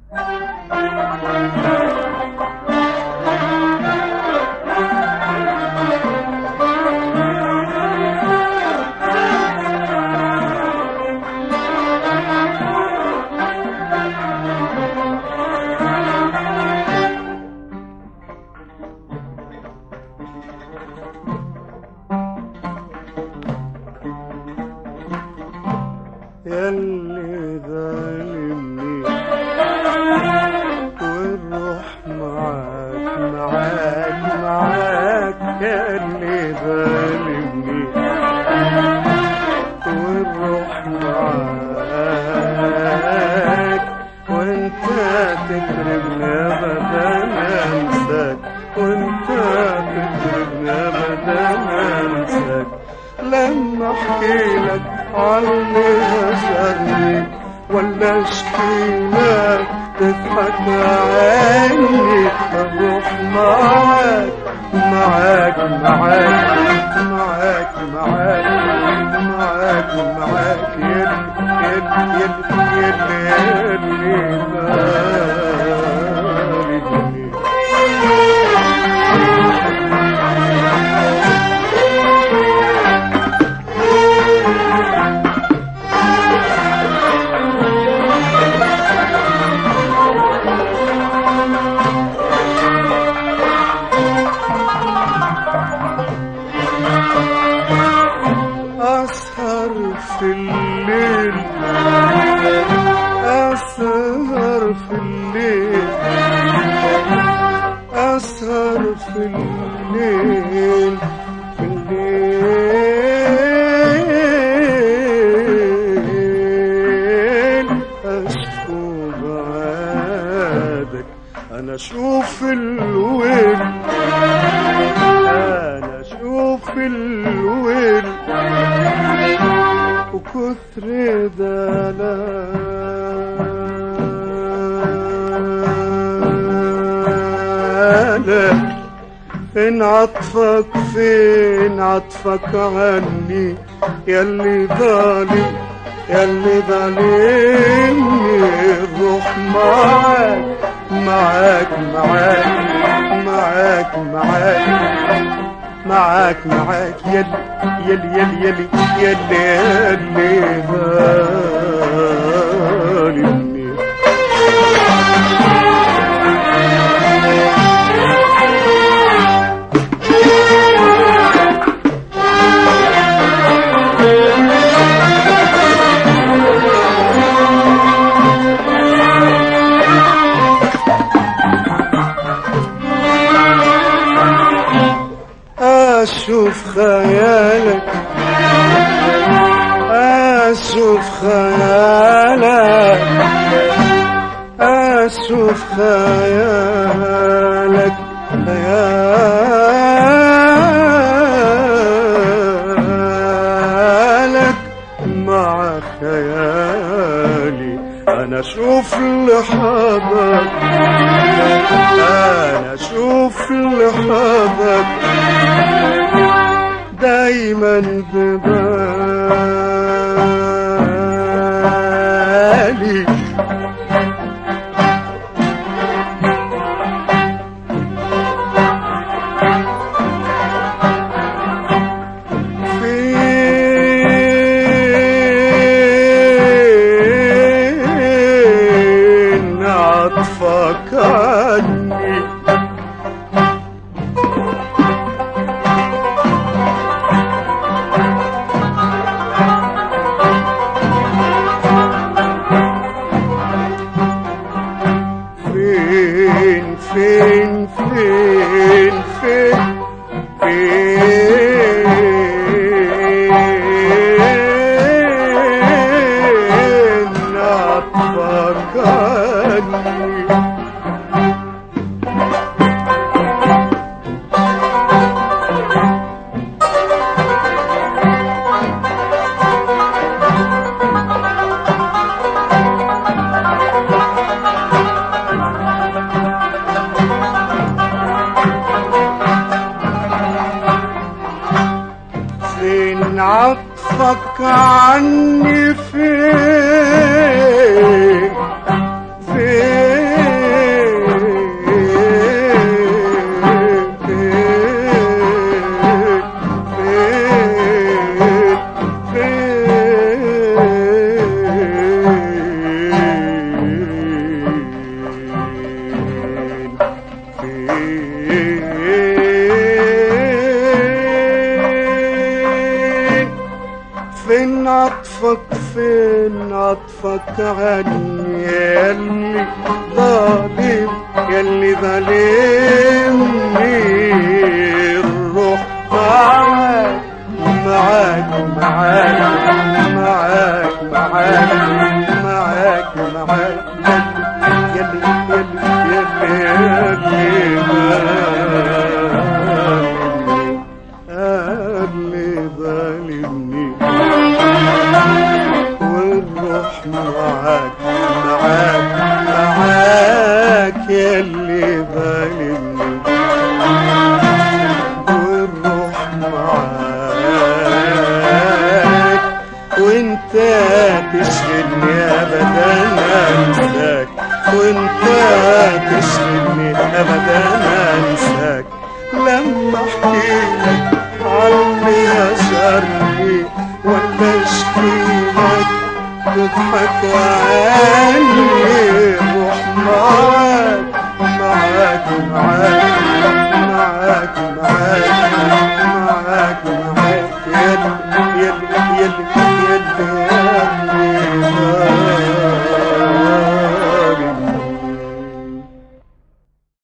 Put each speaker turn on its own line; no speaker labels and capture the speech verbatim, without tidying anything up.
ياللي ظالمني والروح معاك معاك معاك، ياللي ظالمني والروح معاك، وانت تكرمني ابدا انساك، وانت تكرمني ابدا انساك. لما احكي لك عني هجرني ولا اشكي لك تضحك عني، اروح معاك معاك معاك معاك معاك معاك معاك، يلي يلي يلي يلي ظالمني. أسهر في الليل أسهر في الليل أسهر في الليل في الليل أشكو بعادك. أنا أشوف الويل أنا أشوف الويل وكثر دلالك. فين عطفك فين عطفك عني، ياللي ظالم ياللي ظالمني. الروح معاك معاك معاك معاك معاك معاك معاك، يلي يلي يلي يلي يلي يلي ظالمني. أشوف خيالك أشوف خيالك أشوف خيالك خيالك مع خيالي. أنا أشوف لحظك أنا أشوف لحظك دايما ببالي. فين عطفك عني، فين فين فين فين فين عطفك عني. فين عطفك عني، فين فين عني ياللي ظالم ياللي ظالمني الروح معاك معاك معاك معاك معاك معاك معاك ياللي ياللي ياللي ياللي ظالمني والروح معاك معاك معاك ياللي ظالمني والروح معاك وانت تشغلني ابدا انساك وانت تشغلني ابدا انساك لما احكيلك عني يسرني ولا اشكيلك تضحك عني روح معاك معاك معاك معاك معاك معاك معاك ياللي ياللي